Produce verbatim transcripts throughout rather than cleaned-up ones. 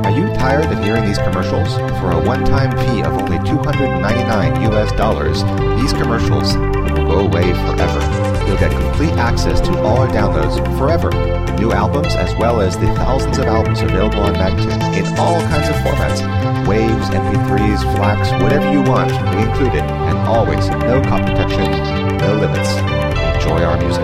Are you tired of hearing these commercials? For a one-time fee of only two hundred ninety-nine U S dollars, these commercials will go away forever. You'll get complete access to all our downloads forever. New albums as well as the thousands of albums available on Magnatune in all kinds of formats. Waves, M P threes, FLACs, whatever you want, we include it. And always, no cop protection, no limits. Enjoy our music.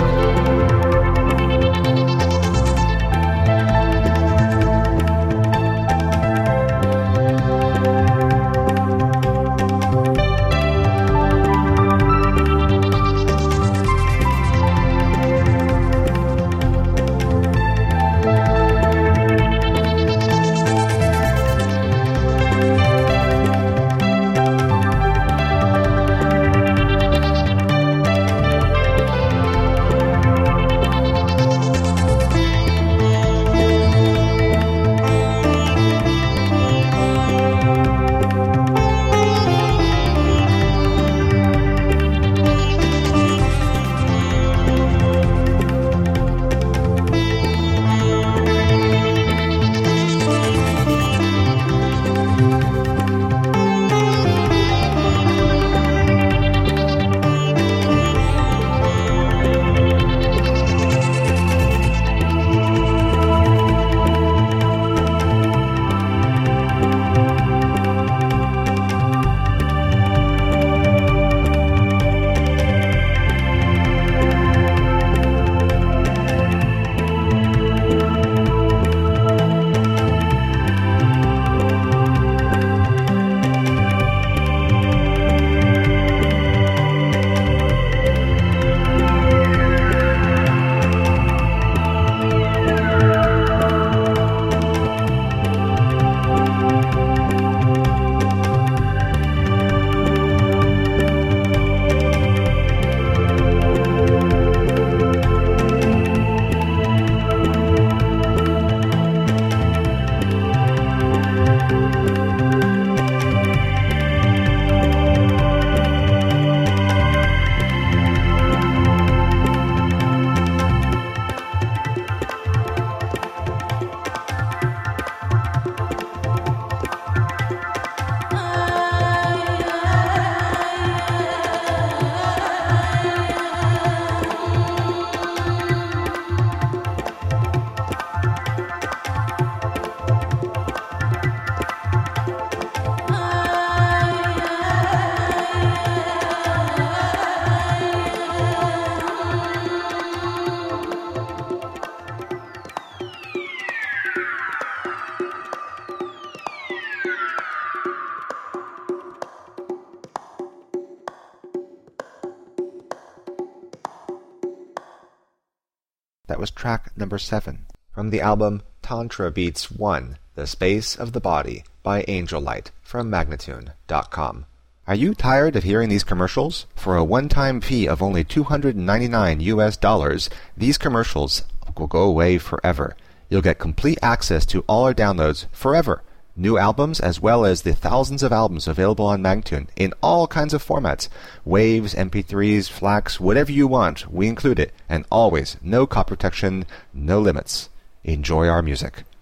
That was track number seven from the album Tantra Beats one, The Space of the Body by Angel Light from Magnatune dot com. Are you tired of hearing these commercials? For a one-time fee of only two hundred ninety-nine U S dollars, these commercials will go away forever. You'll get complete access to all our downloads forever. New albums as well as the thousands of albums available on Magnatune in all kinds of formats. Waves, M P threes, FLACs, whatever you want, we include it. And always, no cop protection, no limits. Enjoy our music.